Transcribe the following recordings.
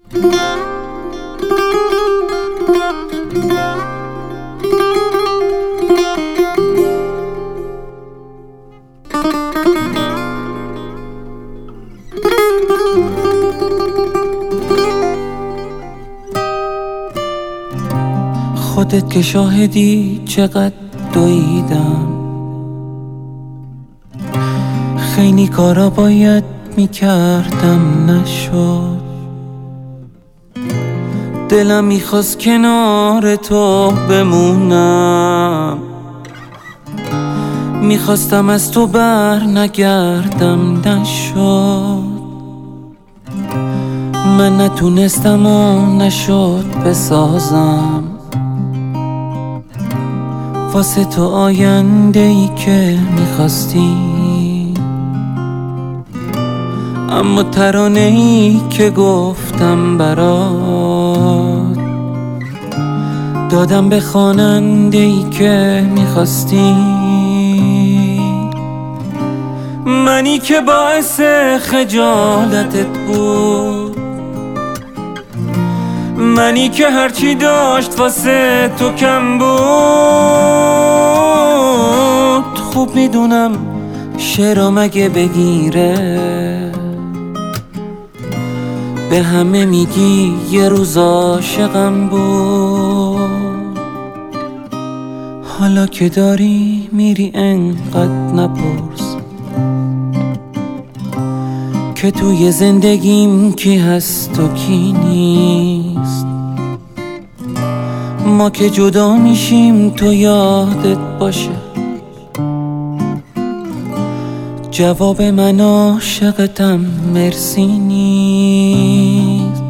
خودت که شاهدی چقدر دویدم، خیلی کارا باید میکردم نشد. دلم میخواست کنار تو بمونم، میخواستم از تو بر نگردم نشد. من نتونستم و نشد بسازم واسه تو آینده ای که میخواستی، اما ترانه ای که گفتم برات دادم به خواننده ای که میخواستی. منی که باعث خجالتت بود، منی که هرچی داشت واسه تو کم بود. خوب میدونم شعرام اگه بگیره به همه میگی یه روز عاشقم بود. حالا که داری میری انقدر نپرس که توی زندگیم کی هست و کی نیست. ما که جدا میشیم تو یادت باشه جواب من عاشقتم مرسی نیست.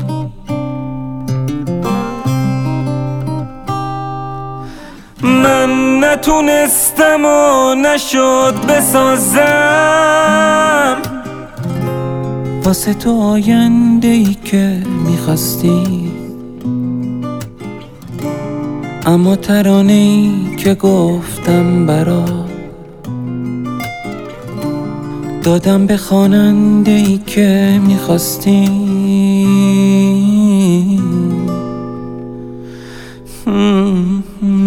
من نتونستم و نشد بسازم واسه تو آینده ای که میخواستی، اما ترانه ای که گفتم برات دادم به خواننده ای که میخواستی.